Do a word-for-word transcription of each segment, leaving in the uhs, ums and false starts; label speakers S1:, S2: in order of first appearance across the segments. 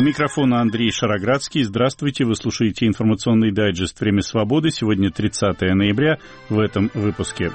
S1: микрофона Андрей Шароградский. Здравствуйте, вы слушаете информационный дайджест «Время свободы». Сегодня тридцатое ноября в этом выпуске.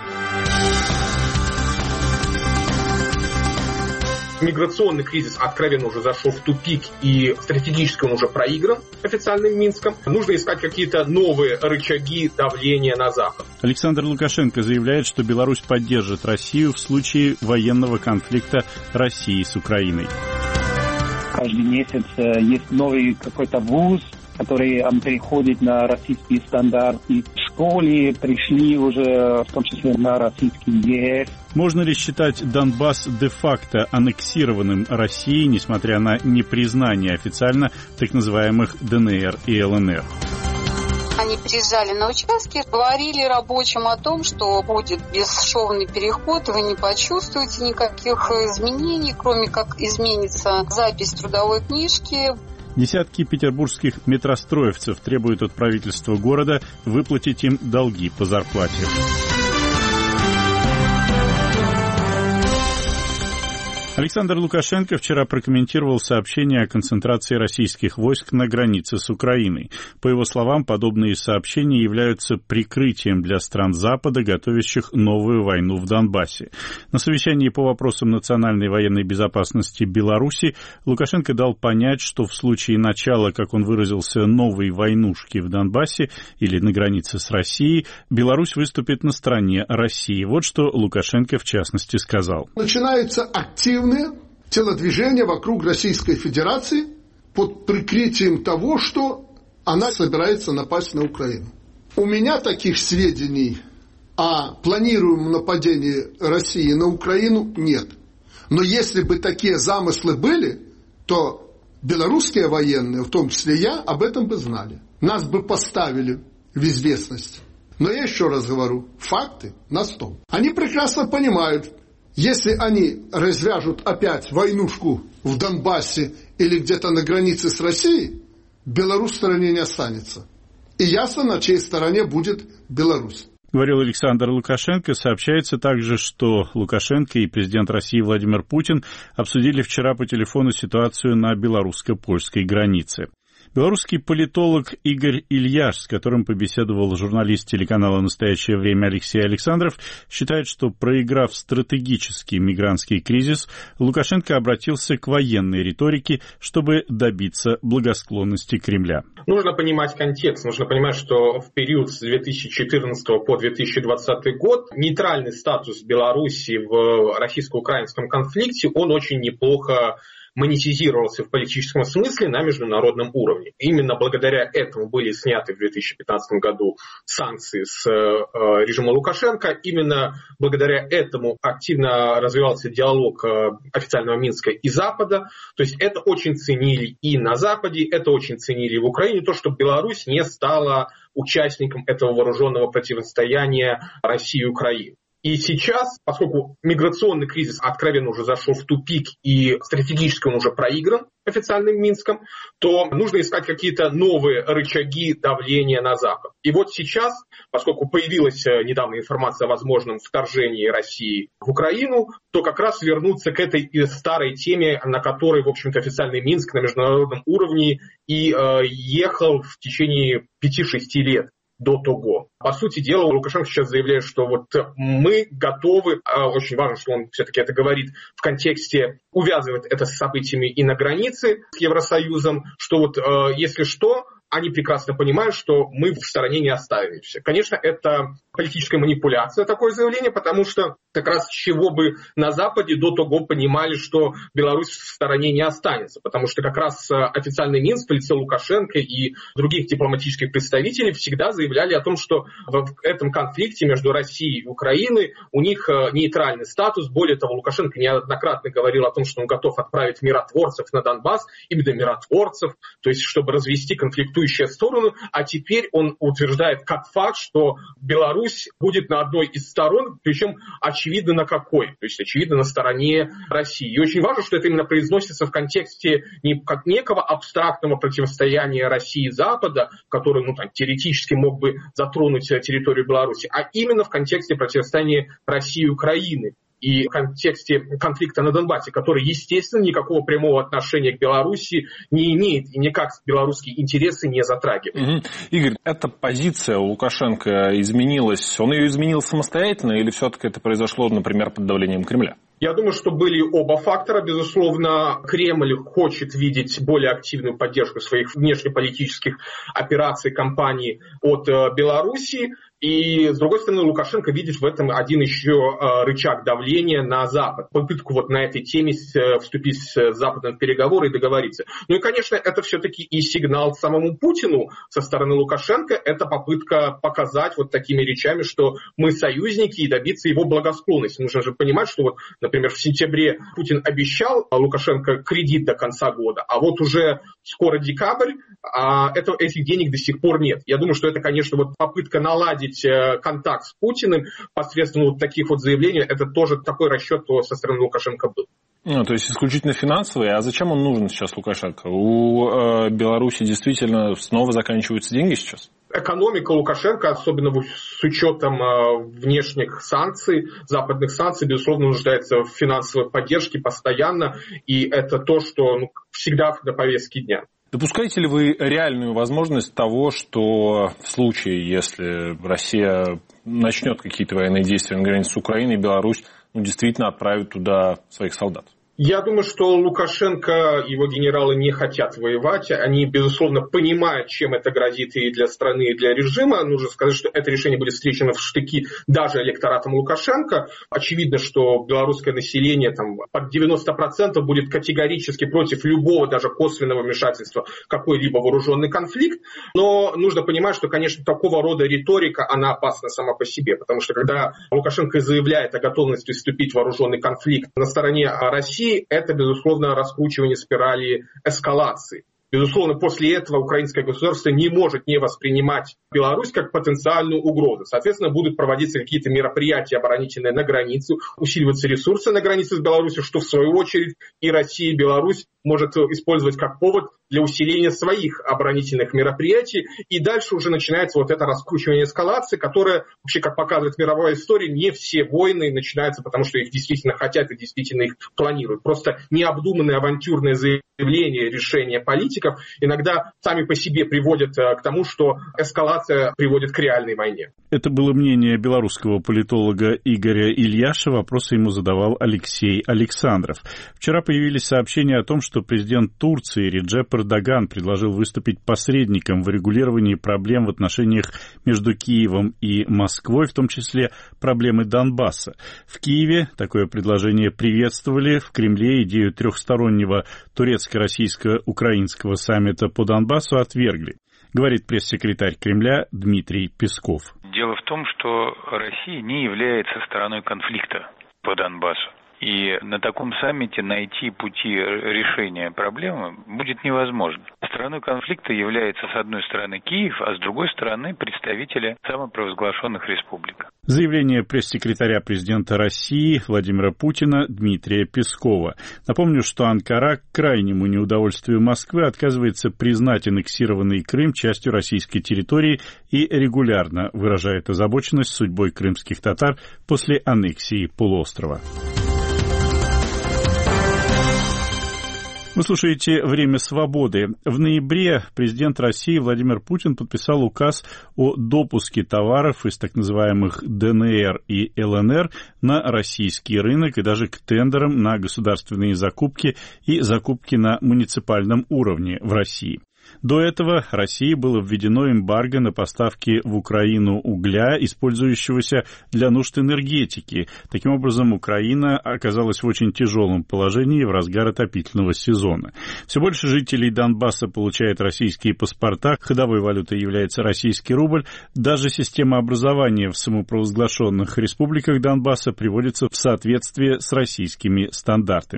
S2: Миграционный кризис откровенно уже зашел в тупик, и стратегически он уже проигран официальным Минском. Нужно искать какие-то новые рычаги давления на Запад.
S1: Александр Лукашенко заявляет, что Беларусь поддержит Россию в случае военного конфликта России с Украиной.
S3: Каждый месяц есть новый какой-то вуз, который переходит на российские стандарты. В школе пришли уже, в том числе, на российский язык.
S1: Можно ли считать Донбасс де-факто аннексированным Россией, несмотря на непризнание официально так называемых ДНР и ЛНР?
S4: Они приезжали на участки, говорили рабочим о том, что будет бесшовный переход, вы не почувствуете никаких изменений, кроме как изменится запись трудовой книжки.
S1: Десятки петербургских метростроевцев требуют от правительства города выплатить им долги по зарплате. Александр Лукашенко вчера прокомментировал сообщение о концентрации российских войск на границе с Украиной. По его словам, подобные сообщения являются прикрытием для стран Запада, готовящих новую войну в Донбассе. На совещании по вопросам национальной военной безопасности Беларуси Лукашенко дал понять, что в случае начала, как он выразился, новой войнушки в Донбассе или на границе с Россией, Беларусь выступит на стороне России. Вот что Лукашенко в частности сказал.
S5: Начинается активное телодвижение вокруг Российской Федерации под прикрытием того, что она собирается напасть на Украину. У меня таких сведений о планируемом нападении России на Украину нет. Но если бы такие замыслы были, то белорусские военные, в том числе я, об этом бы знали. Нас бы поставили в известность. Но я еще раз говорю, факты на стол. Они прекрасно понимают, если они развяжут опять войнушку в Донбассе или где-то на границе с Россией, Беларусь в стороне не останется. И ясно, на чьей стороне будет Беларусь.
S1: Говорил Александр Лукашенко. Сообщается также, что Лукашенко и президент России Владимир Путин обсудили вчера по телефону ситуацию на белорусско-польской границе. Белорусский политолог Игорь Ильяш, с которым побеседовал журналист телеканала «Настоящее время» Алексей Александров, считает, что, проиграв стратегический мигрантский кризис, Лукашенко обратился к военной риторике, чтобы добиться благосклонности Кремля.
S2: Нужно понимать контекст, нужно понимать, что в период с две тысячи четырнадцатого по две тысячи двадцатый год нейтральный статус Беларуси в российско-украинском конфликте, он очень неплохо монетизировался в политическом смысле на международном уровне. Именно благодаря этому были сняты в две тысячи пятнадцатом году санкции с э, режима Лукашенко. Именно благодаря этому активно развивался диалог э, официального Минска и Запада. То есть это очень ценили и на Западе, это очень ценили и в Украине, то, что Беларусь не стала участником этого вооруженного противостояния России и Украины. И сейчас, поскольку миграционный кризис откровенно уже зашел в тупик и стратегически он уже проигран официальным Минском, то нужно искать какие-то новые рычаги давления на Запад. И вот сейчас, поскольку появилась недавно информация о возможном вторжении России в Украину, то как раз вернуться к этой старой теме, на которой, в общем-то, официальный Минск на международном уровне и э, ехал в течение пяти-шести лет. До того. По сути дела, Лукашенко сейчас заявляет, что вот мы готовы, очень важно, что он все-таки это говорит в контексте, увязывает это с событиями и на границе с Евросоюзом, что вот если что, они прекрасно понимают, что мы в стороне не оставимся. Конечно, это политическая манипуляция, такое заявление, потому что как раз с чего бы на Западе до того понимали, что Беларусь в стороне не останется. Потому что как раз официальный Минск в лице Лукашенко и других дипломатических представителей всегда заявляли о том, что в этом конфликте между Россией и Украиной у них нейтральный статус. Более того, Лукашенко неоднократно говорил о том, что он готов отправить миротворцев на Донбасс, именно миротворцев, то есть чтобы развести конфликтующие стороны. А теперь он утверждает как факт, что Беларусь будет на одной из сторон, причем очевидно на какой, то есть очевидно на стороне России. И очень важно, что это именно произносится в контексте не как некого абстрактного противостояния России и Запада, который ну, там, теоретически мог бы затронуть территорию Беларуси, а именно в контексте противостояния России и Украины. и в контексте конфликта на Донбассе, который, естественно, никакого прямого отношения к Беларуси не имеет и никак белорусские интересы не затрагивает.
S6: Угу. Игорь, эта позиция у Лукашенко изменилась, он ее изменил самостоятельно или все-таки это произошло, например, под давлением Кремля?
S2: Я думаю, что были оба фактора. Безусловно, Кремль хочет видеть более активную поддержку своих внешнеполитических операций, кампаний от Беларуси. И, с другой стороны, Лукашенко видит в этом один еще рычаг давления на Запад. Попытку вот на этой теме вступить с Западом в переговоры и договориться. Ну и, конечно, это все-таки и сигнал самому Путину со стороны Лукашенко. Это попытка показать вот такими речами, что мы союзники, и добиться его благосклонности. Нужно же понимать, что вот, например, в сентябре Путин обещал Лукашенко кредит до конца года, а вот уже скоро декабрь, а это, этих денег до сих пор нет. Я думаю, что это, конечно, вот попытка наладить контакт с Путиным посредством вот таких вот заявлений, это тоже такой расчет со стороны Лукашенко был.
S6: Ну, то есть исключительно финансовый. А зачем он нужен сейчас Лукашенко? У э, Беларуси действительно снова заканчиваются деньги сейчас?
S2: Экономика Лукашенко, особенно с учетом внешних санкций, западных санкций, безусловно, нуждается в финансовой поддержке постоянно. И это то, что ну, всегда на повестке дня.
S6: Допускаете ли вы реальную возможность того, что в случае, если Россия начнет какие-то военные действия на границе с Украиной, Беларусь ну, действительно отправит туда своих солдат?
S2: Я думаю, что Лукашенко и его генералы не хотят воевать. Они, безусловно, понимают, чем это грозит и для страны, и для режима. Нужно сказать, что это решение будет встречено в штыки даже электоратом Лукашенко. Очевидно, что белорусское население там, под девяносто процентов будет категорически против любого даже косвенного вмешательства в какой-либо вооруженный конфликт. Но нужно понимать, что, конечно, такого рода риторика, она опасна сама по себе. Потому что когда Лукашенко заявляет о готовности вступить в вооруженный конфликт на стороне России, это, безусловно, раскручивание спирали эскалации. Безусловно, после этого украинское государство не может не воспринимать Беларусь как потенциальную угрозу. Соответственно, будут проводиться какие-то мероприятия оборонительные на границу, усиливаться ресурсы на границе с Беларусью, что в свою очередь и Россия, и Беларусь может использовать как повод для усиления своих оборонительных мероприятий. И дальше уже начинается вот это раскручивание эскалации, которое, вообще, как показывает мировая история, не все войны начинаются, потому что их действительно хотят и действительно их планируют. Просто необдуманные авантюрные заявления, решения политиков иногда сами по себе приводят к тому, что эскалация приводит к реальной войне.
S1: Это было мнение белорусского политолога Игоря Ильяша. Вопросы ему задавал Алексей Александров. Вчера появились сообщения о том, что президент Турции Реджеп Эрдоган предложил выступить посредником в регулировании проблем в отношениях между Киевом и Москвой, в том числе проблемы Донбасса. В Киеве такое предложение приветствовали, в Кремле идею трехстороннего турецко-российско-украинского саммита по Донбассу отвергли, говорит пресс-секретарь Кремля Дмитрий Песков.
S7: Дело в том, что Россия не является стороной конфликта по Донбассу. И на таком саммите найти пути решения проблемы будет невозможно. Стороной конфликта является, с одной стороны, Киев, а с другой стороны, представители самопровозглашенных республик.
S1: Заявление пресс-секретаря президента России Владимира Путина Дмитрия Пескова. Напомню, что Анкара к крайнему неудовольствию Москвы отказывается признать аннексированный Крым частью российской территории и регулярно выражает озабоченность судьбой крымских татар после аннексии полуострова. Вы слушаете «Время свободы». В ноябре президент России Владимир Путин подписал указ о допуске товаров из так называемых ДНР и ЛНР на российский рынок и даже к тендерам на государственные закупки и закупки на муниципальном уровне в России. До этого России было введено эмбарго на поставки в Украину угля, использующегося для нужд энергетики. Таким образом, Украина оказалась в очень тяжелом положении в разгар отопительного сезона. Все больше жителей Донбасса получают российские паспорта, ходовой валютой является российский рубль. Даже система образования в самопровозглашенных республиках Донбасса приводится в соответствие с российскими стандартами.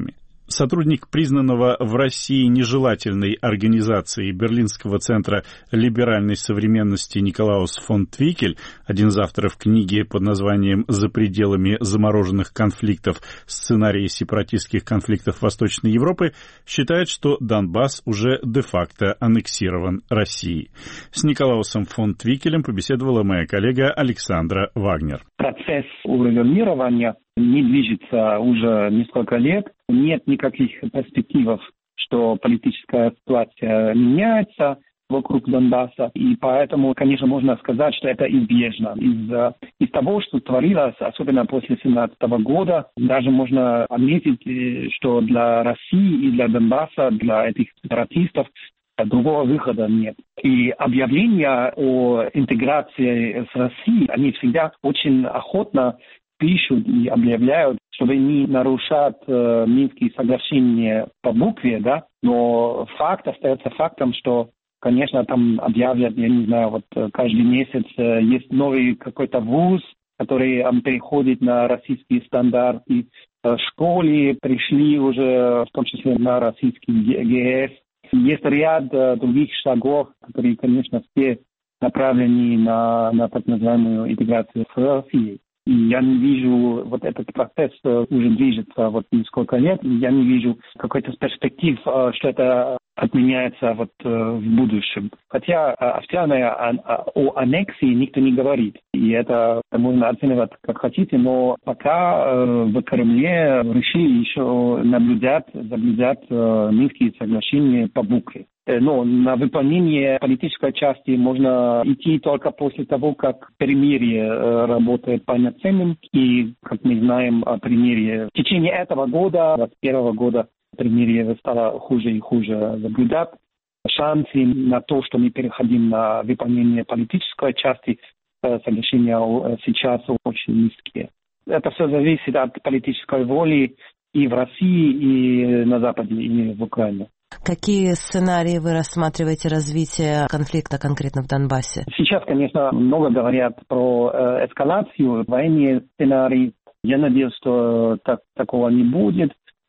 S1: Сотрудник признанного в России нежелательной организации Берлинского центра либеральной современности Николаус фон Твикель, один из авторов книги под названием «За пределами замороженных конфликтов. Сценарии сепаратистских конфликтов Восточной Европы», считает, что Донбасс уже де-факто аннексирован Россией. С Николаусом фон Твикелем побеседовала моя коллега Александра Вагнер.
S3: Процесс урегулирования не движется уже несколько лет. Нет никаких перспектив, что политическая ситуация меняется вокруг Донбасса. И поэтому, конечно, можно сказать, что это избежно. Из, из того, что творилось, особенно после две тысячи семнадцатого года, даже можно отметить, что для России и для Донбасса, для этих сепаратистов, другого выхода нет. И объявления о интеграции с Россией, они всегда очень охотно пишут и объявляют, чтобы не нарушать э, Минские соглашения по букве, да, но факт остается фактом, что, конечно, там объявят, я не знаю, вот каждый месяц э, есть новый какой-то вуз, который э, переходит на российские стандарты, в школе пришли уже, в том числе на российский ГЭС. Есть ряд э, других шагов, которые, конечно, все направлены на, на так называемую интеграцию с Россией. И я не вижу, вот этот процесс уже движется вот несколько лет, и я не вижу какой-то перспектив, что это отменяется вот в будущем. Хотя официально о аннексии никто не говорит, и это можно оценивать как хотите, но пока в Кремле решили еще наблюдать, наблюдать Минские соглашения по букве. Но на выполнение политической части можно идти только после того, как перемирие работает полноценным. И, как мы знаем о примере, в течение этого года, двадцать первого года, перемирие стало хуже и хуже наблюдать. Шансы на то, что мы переходим на выполнение политической части соглашения, сейчас очень низкие. Это все зависит от политической воли и в России, и на Западе, и в Украине.
S8: Какие сценарии вы рассматриваете развития конфликта конкретно в Донбассе?
S3: Сейчас, конечно, много говорят про э, эскалацию, военные сценарии. Я надеюсь, что так, такого не будет.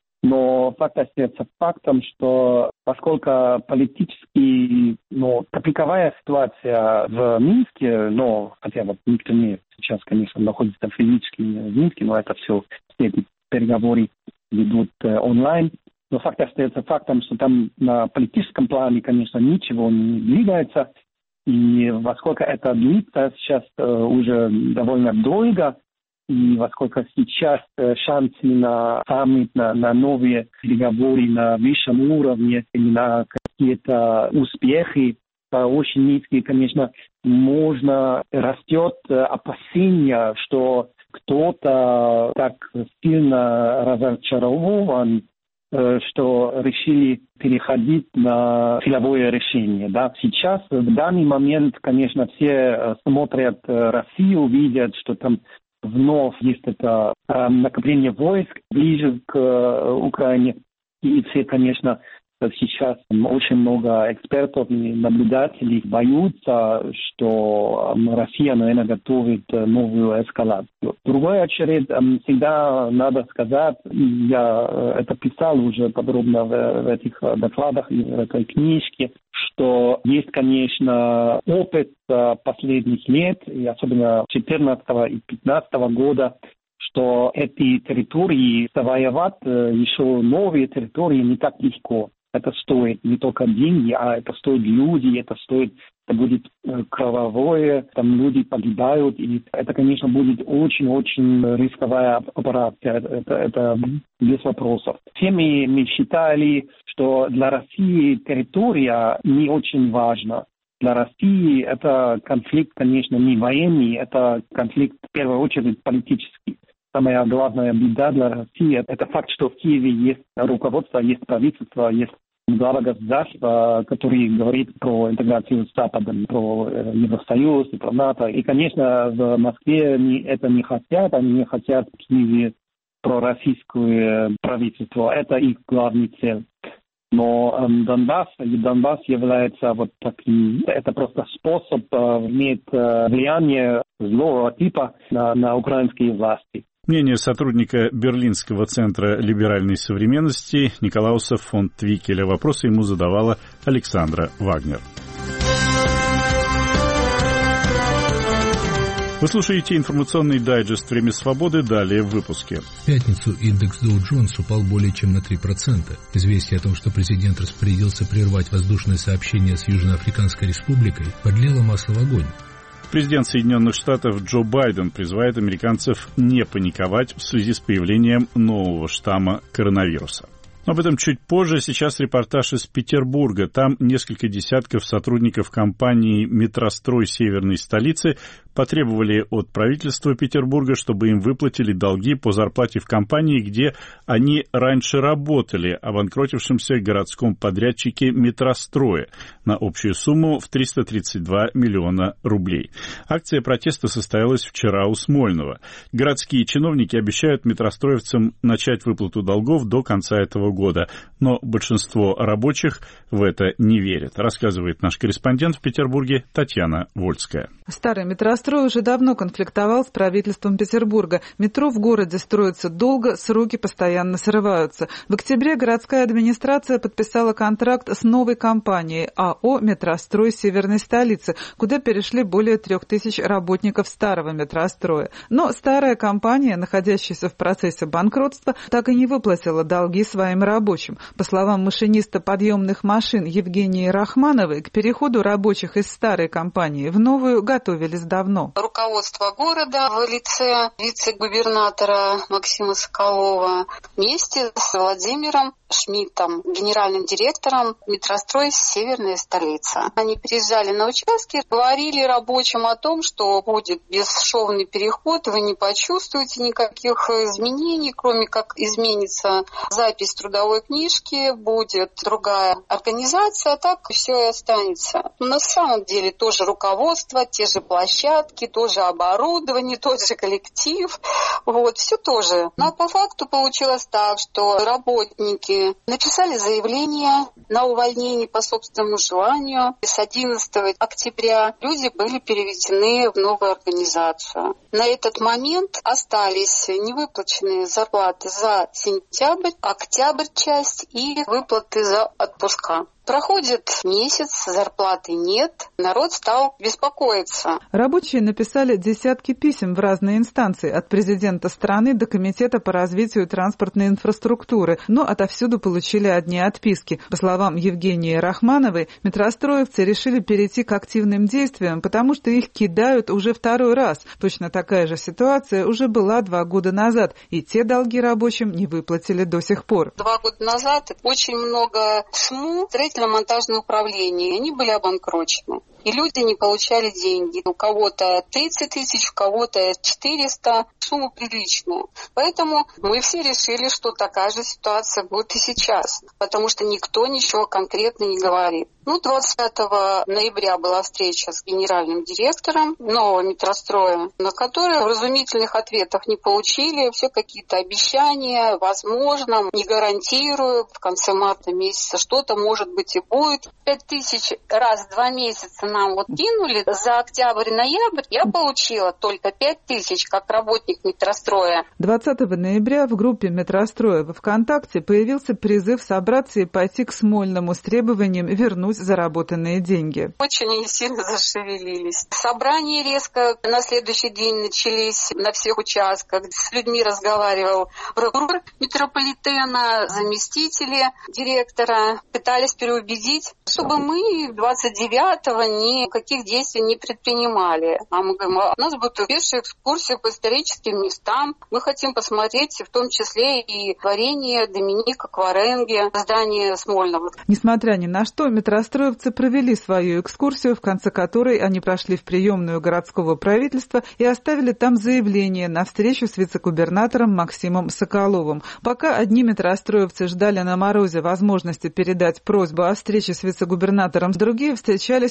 S3: Но факт остается фактом, что поскольку политически, ну, тупиковая ситуация в Минске, но хотя вот никто не сейчас, конечно, находится физически в Минске, но это все, все эти переговоры ведут э, онлайн. Но факт остается фактом, что там на политическом плане, конечно, ничего не двигается. И во сколько это длится сейчас э, уже довольно долго, и во сколько сейчас э, шансы на саммит, на, на новые переговоры на высшем уровне, или на какие-то успехи э, очень низкие, конечно, можно растет э, опасение, что кто-то так сильно разочарован, что решили переходить на силовое решение. Да. Сейчас, в данный момент, конечно, все смотрят Россию, видят, что там вновь есть это накопление войск ближе к Украине. И все, конечно, сейчас очень много экспертов и наблюдателей боятся, что Россия, наверное, готовит новую эскалацию. В другой очередь, всегда надо сказать, я это писал уже подробно в этих докладах и в этой книжке, что есть, конечно, опыт последних лет, и особенно две тысячи четырнадцатого и две тысячи пятнадцатого года, что эти территории завоевать, еще новые территории, не так легко. Это стоит не только деньги, а это стоит люди, это стоит, это будет кровавое, там люди погибают, и это, конечно, будет очень-очень рисковая операция, это, это без вопросов. Все мы, мы считали, что для России территория не очень важна. Для России это конфликт, конечно, не военный, это конфликт в первую очередь политический. Самая главная беда для России – это факт, что в Киеве есть руководство, есть правительство, есть глава государства, который говорит про интеграцию с Западом, про Евросоюз и про НАТО. И, конечно, в Москве они это не хотят, они не хотят в Киеве про российское правительство. Это их главная цель. Но э, Донбасс, и Донбасс является вот таким, это просто способ э, иметь э, влияние злого типа на, на украинские власти.
S1: Мнение сотрудника Берлинского центра либеральной современности Николауса фон Твикеля. Вопросы ему задавала Александра Вагнер. Вы слушаете информационный дайджест «Время свободы». Далее в выпуске.
S9: В пятницу индекс Dow Jones упал более чем на три процента. Известие о том, что президент распорядился прервать воздушное сообщение с Южноафриканской республикой, подлило масло в огонь.
S1: Президент Соединенных Штатов Джо Байден призывает американцев не паниковать в связи с появлением нового штамма коронавируса. Об этом чуть позже. Сейчас репортаж из Петербурга. Там несколько десятков сотрудников компании «Метрострой» северной столицы потребовали от правительства Петербурга, чтобы им выплатили долги по зарплате в компании, где они раньше работали, обанкротившемся городском подрядчике «Метростроя» на общую сумму в триста тридцать два миллиона рублей. Акция протеста состоялась вчера у Смольного. Городские чиновники обещают метростроевцам начать выплату долгов до конца этого года, но большинство рабочих в это не верят, рассказывает наш корреспондент в Петербурге Татьяна Вольская.
S10: Старый метрострой уже давно конфликтовал с правительством Петербурга. Метро в городе строится долго, сроки постоянно срываются. В октябре городская администрация подписала контракт с новой компанией АО «Метрострой» северной столицы, куда перешли более трех тысяч работников старого метростроя. Но старая компания, находящаяся в процессе банкротства, так и не выплатила долги своим рабочим. По словам машиниста подъемных машин Евгении Рахмановой, к переходу рабочих из старой компании в новую готовились давно.
S4: Руководство города в лице вице-губернатора Максима Соколова вместе с Владимиром Шмидтом, генеральным директором «Метрострой» северная столица. Они приезжали на участки, говорили рабочим о том, что будет бесшовный переход, вы не почувствуете никаких изменений, кроме как изменится запись трудовой книжки, будет другая организация, а так все и останется. Но на самом деле тоже руководство, те же площадки, тоже оборудование, тот же коллектив, вот, все тоже. Но по факту получилось так, что работники написали заявление на увольнение по собственному желанию. И с одиннадцатого октября люди были переведены в новую организацию. На этот момент остались невыплаченные зарплаты за сентябрь, октябрь часть и выплаты за отпуска. Проходит месяц, зарплаты нет, народ стал беспокоиться.
S10: Рабочие написали десятки писем в разные инстанции, от президента страны до Комитета по развитию транспортной инфраструктуры, но отовсюду получили одни отписки. По словам Евгении Рахмановой, метростроевцы решили перейти к активным действиям, потому что их кидают уже второй раз. Точно такая же ситуация уже была два года назад, и те долги рабочим не выплатили до сих пор.
S4: Два года назад очень много шуму, монтажное управление, они были обанкрочены. И люди не получали деньги. У кого-то тридцать тысяч, у кого-то четыреста. Сумма приличная. Поэтому мы все решили, что такая же ситуация будет и сейчас. Потому что никто ничего конкретно не говорит. Ну, двадцатого ноября была встреча с генеральным директором нового метростроя, на которой вразумительных ответов не получили. Все какие-то обещания, возможно, не гарантирую. В конце марта месяца что-то, может быть, и будет. Пять тысяч раз в два месяца нам вот кинули. За октябрь-ноябрь я получила только пять тысяч как работник метростроя.
S10: двадцатого ноября в группе метростроя во ВКонтакте появился призыв собраться и пойти к Смольному с требованием вернуть заработанные деньги.
S4: Очень они сильно зашевелились. Собрания резко на следующий день начались на всех участках. С людьми разговаривал прокурор метрополитена, заместители директора. Пытались переубедить, чтобы мы двадцать девятого никаких действий не предпринимали. А мы говорим, у нас будет пешая экскурсия по историческим местам. Мы хотим посмотреть в том числе и творение Доминика Кваренге, здание Смольного.
S10: Несмотря ни на что, метростроевцы провели свою экскурсию, в конце которой они прошли в приемную городского правительства и оставили там заявление на встречу с вице-губернатором Максимом Соколовым. Пока одни метростроевцы ждали на морозе возможности передать просьбу о встрече с вице-губернатором, другие встречались в офисе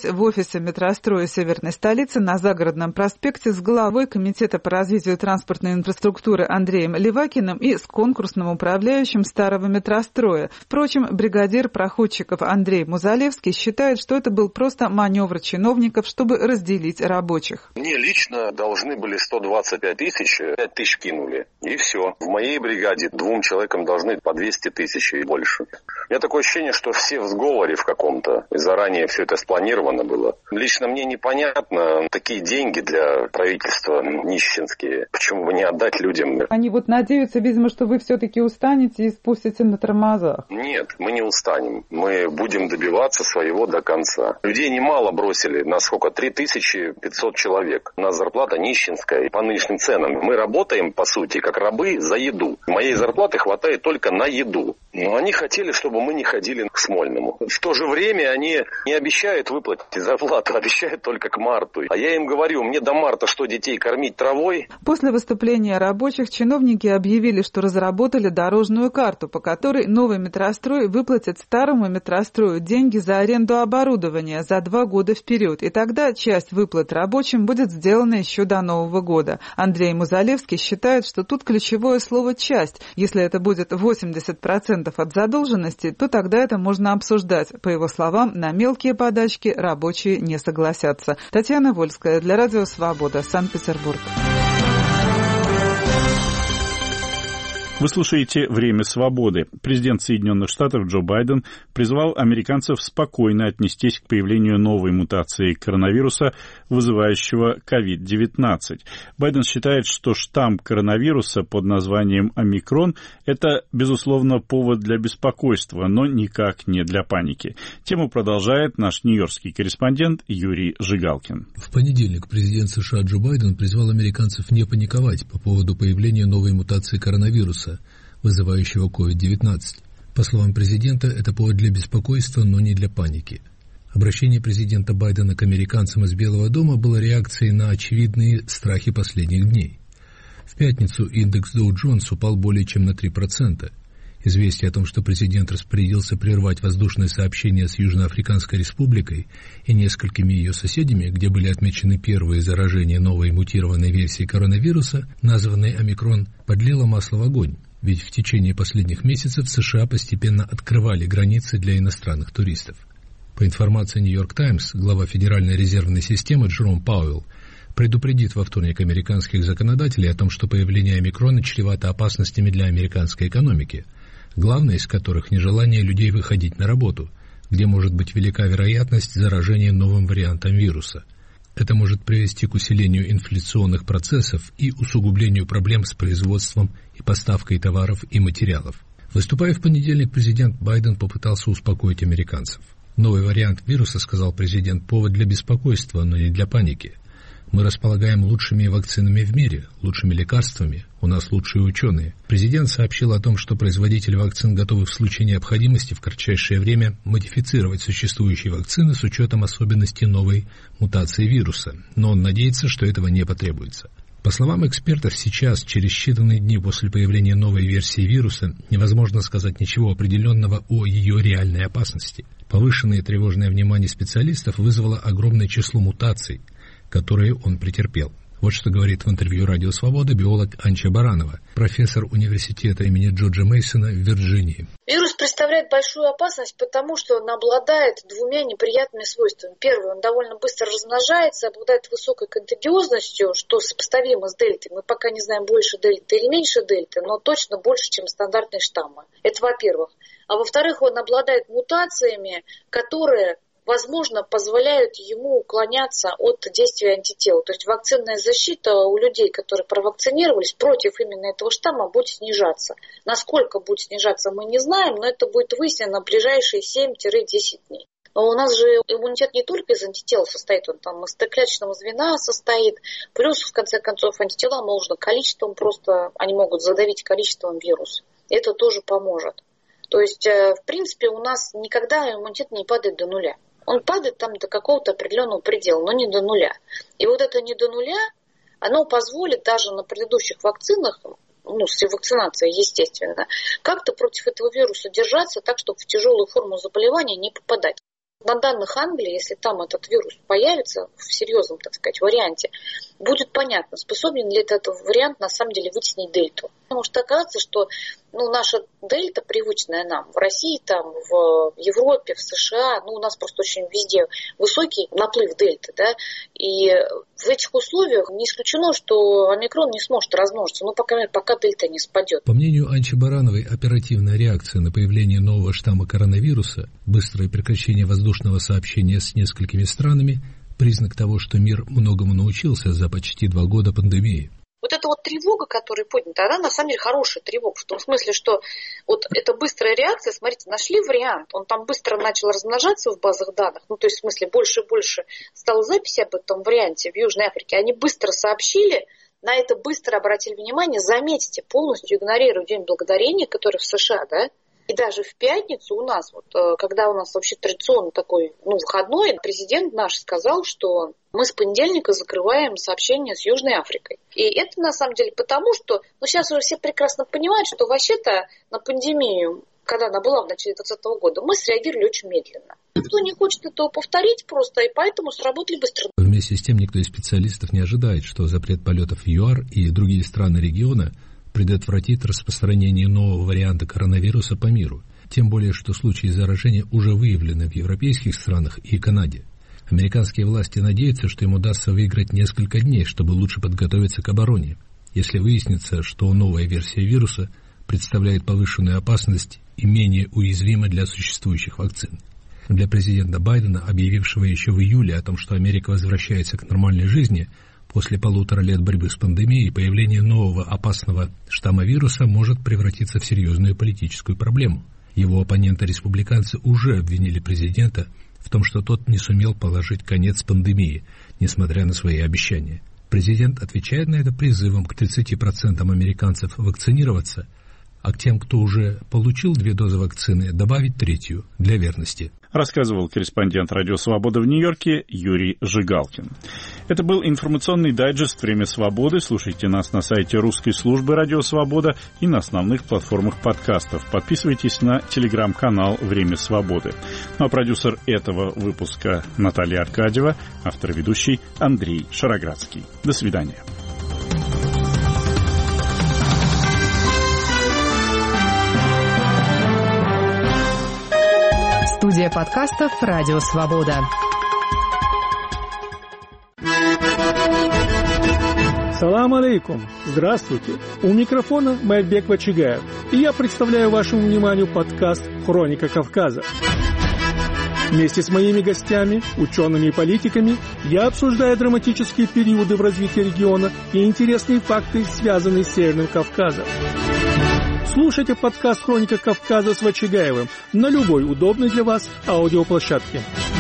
S10: офисе метростроя северной столицы на Загородном проспекте с главой Комитета по развитию транспортной инфраструктуры Андреем Левакиным и с конкурсным управляющим старого метростроя. Впрочем, бригадир проходчиков Андрей Музалевский считает, что это был просто маневр чиновников, чтобы разделить рабочих.
S11: Мне лично должны были сто двадцать пять тысяч, пять тысяч кинули. И все. В моей бригаде двум человекам должны по двести тысяч и больше. У меня такое ощущение, что все в сговоре в каком-то. И заранее все это спланировано было. Лично мне непонятно, такие деньги для правительства нищенские. Почему бы не отдать людям?
S10: Они вот надеются, видимо, что вы все-таки устанете и спустите на тормозах.
S11: Нет, мы не устанем. Мы будем добиваться своего до конца. Людей немало бросили. На сколько? три тысячи пятьсот человек. У нас зарплата нищенская. И по нынешним ценам мы работаем, по сути, как рабы за еду. Моей зарплаты хватает только на еду. Но они хотели, чтобы мы не ходили к Смольному. В то же время они не обещают выплатить зарплату, обещают только к марту. А я им говорю, мне до марта что, детей кормить травой?
S10: После выступления рабочих чиновники объявили, что разработали дорожную карту, по которой новый метрострой выплатит старому метрострою деньги за аренду оборудования за два года вперед. И тогда часть выплат рабочим будет сделана еще до Нового года. Андрей Музалевский считает, что тут ключевое слово «часть». Если это будет восемьдесят процентов от задолженности, то тогда это можно обсуждать. По его словам, на мелкие подачки рабочие не согласятся. Татьяна Вольская для Радио Свобода, Санкт-Петербург.
S1: Вы слушаете «Время свободы». Президент Соединенных Штатов Джо Байден призвал американцев спокойно отнестись к появлению новой мутации коронавируса, вызывающего ковид девятнадцать. Байден считает, что штамм коронавируса под названием «Омикрон» — это, безусловно, повод для беспокойства, но никак не для паники. Тему продолжает наш нью-йоркский корреспондент Юрий Жигалкин.
S9: В понедельник президент США Джо Байден призвал американцев не паниковать по поводу появления новой мутации коронавируса, вызывающего ковид девятнадцать. По словам президента, это повод для беспокойства, но не для паники. Обращение президента Байдена к американцам из Белого дома было реакцией на очевидные страхи последних дней. В пятницу индекс Dow Jones упал более чем на три процента. Известие о том, что президент распорядился прервать воздушное сообщение с Южноафриканской республикой и несколькими ее соседями, где были отмечены первые заражения новой мутированной версией коронавируса, названной «Омикрон», подлило масло в огонь. Ведь в течение последних месяцев США постепенно открывали границы для иностранных туристов. По информации Нью-Йорк Таймс, глава Федеральной резервной системы Джером Пауэлл предупредит во вторник американских законодателей о том, что появление омикрона чревато опасностями для американской экономики, главное из которых нежелание людей выходить на работу, где может быть велика вероятность заражения новым вариантом вируса. Это может привести к усилению инфляционных процессов и усугублению проблем с производством и поставкой товаров и материалов. Выступая в понедельник, президент Байден попытался успокоить американцев. Новый вариант вируса, сказал президент, повод для беспокойства, но не для паники. Мы располагаем лучшими вакцинами в мире, лучшими лекарствами, у нас лучшие ученые. Президент сообщил о том, что производители вакцин готовы в случае необходимости в кратчайшее время модифицировать существующие вакцины с учетом особенностей новой мутации вируса, но он надеется, что этого не потребуется. По словам экспертов, сейчас, через считанные дни после появления новой версии вируса, невозможно сказать ничего определенного о ее реальной опасности. Повышенное тревожное внимание специалистов вызвало огромное число мутаций, которые он претерпел. Вот что говорит в интервью «Радио Свобода» биолог Анча Баранова, профессор университета имени Джорджа Мейсона в Вирджинии.
S12: Вирус представляет большую опасность, потому что он обладает двумя неприятными свойствами. Первое, он довольно быстро размножается, обладает высокой контагиозностью, что сопоставимо с дельтой. Мы пока не знаем, больше дельты или меньше дельты, но точно больше, чем стандартные штаммы. Это во-первых. А во-вторых, он обладает мутациями, которые, возможно, позволяют ему уклоняться от действия антител. То есть вакцинная защита у людей, которые провакцинировались против именно этого штамма, будет снижаться. Насколько будет снижаться, мы не знаем, но это будет выяснено в ближайшие семь-десять дней. Но у нас же иммунитет не только из антител состоит, он там из Т-клеточного звена состоит. Плюс, в конце концов, антитела можно количеством просто, они могут задавить количеством вируса. Это тоже поможет. То есть, в принципе, у нас никогда иммунитет не падает до нуля. Он падает там до какого-то определенного предела, но не до нуля. И вот это не до нуля, оно позволит даже на предыдущих вакцинах, ну, с ревакцинацией, естественно, как-то против этого вируса держаться так, чтобы в тяжелую форму заболевания не попадать. на данных Англии, если там этот вирус появится в серьезном, так сказать, варианте, будет понятно, способен ли этот вариант на самом деле вытеснить дельту. Может оказаться, что ну, наша дельта, привычная нам, в России, там, в Европе, в США, ну, у нас просто очень везде высокий наплыв дельты, да, и в этих условиях не исключено, что омикрон не сможет размножиться, ну, пока, пока дельта не спадет.
S9: По мнению Анчи Барановой, оперативная реакция на появление нового штамма коронавируса, быстрое прекращение воздушного сообщения с несколькими странами – признак того, что мир многому научился за почти два года пандемии.
S12: Вот эта вот тревога, которая поднята, она на самом деле хорошая тревога, в том смысле, что вот эта быстрая реакция, смотрите, нашли вариант, он там быстро начал размножаться в базах данных, ну то есть в смысле больше и больше стало записи об этом варианте в Южной Африке, они быстро сообщили, на это быстро обратили внимание, заметьте, полностью игнорируя День Благодарения, который в США, да, и даже в пятницу у нас, вот, когда у нас вообще традиционно такой ну, выходной, президент наш сказал, что мы с понедельника закрываем сообщения с Южной Африкой. И это на самом деле потому, что ну, сейчас уже все прекрасно понимают, что вообще-то на пандемию, когда она была в начале двадцатого года, мы среагировали очень медленно. Никто не хочет этого повторить просто, и поэтому сработали быстро.
S9: Вместе с тем никто из специалистов не ожидает, что запрет полетов в ЮАР и другие страны региона предотвратит распространение нового варианта коронавируса по миру. Тем более, что случаи заражения уже выявлены в европейских странах и Канаде. Американские власти надеются, что им удастся выиграть несколько дней, чтобы лучше подготовиться к обороне, если выяснится, что новая версия вируса представляет повышенную опасность и менее уязвима для существующих вакцин. Для президента Байдена, объявившего еще в июле о том, что Америка возвращается к нормальной жизни, после полутора лет борьбы с пандемией появление нового опасного штамма вируса может превратиться в серьезную политическую проблему. Его оппоненты-республиканцы уже обвинили президента в том, что тот не сумел положить конец пандемии, несмотря на свои обещания. Президент отвечает на это призывом к тридцати процентам американцев вакцинироваться, а к тем, кто уже получил две дозы вакцины, добавить третью для верности.
S1: Рассказывал корреспондент «Радио Свобода» в Нью-Йорке Юрий Жигалкин. Это был информационный дайджест «Время свободы». Слушайте нас на сайте русской службы «Радио Свобода» и на основных платформах подкастов. Подписывайтесь на телеграм-канал «Время свободы». Ну а продюсер этого выпуска Наталья Аркадьева, автор и ведущий Андрей Шароградский. До свидания.
S13: Студия подкастов «Радио Свобода».
S14: Салам алейкум. Здравствуйте. У микрофона Майбек Вачигаев. И я представляю вашему вниманию подкаст «Хроника Кавказа». Вместе с моими гостями, учеными и политиками, я обсуждаю драматические периоды в развитии региона и интересные факты, связанные с Северным Кавказом. Слушайте подкаст «Хроника Кавказа» с Вачигаевым на любой удобной для вас аудиоплощадке.